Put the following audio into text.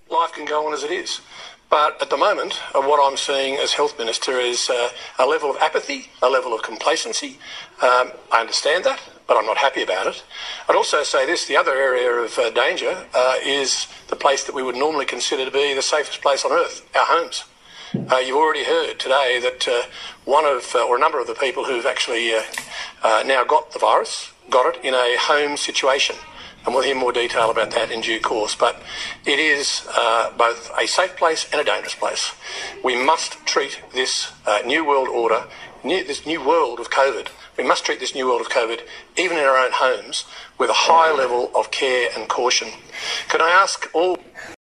life can go on as it is. But at the moment, what I'm seeing as Health Minister is a level of apathy, a level of complacency. I understand that, but I'm not happy about it. I'd also say this, the other area of danger is the place that we would normally consider to be the safest place on earth, our homes. You've already heard today that a number of the people who've actually now got the virus got it in a home situation. And we'll hear more detail about that in due course. But it is both a safe place and a dangerous place. We must treat this new world order, this new world of COVID, we must treat this new world of COVID, even in our own homes, with a high level of care and caution. Can I ask all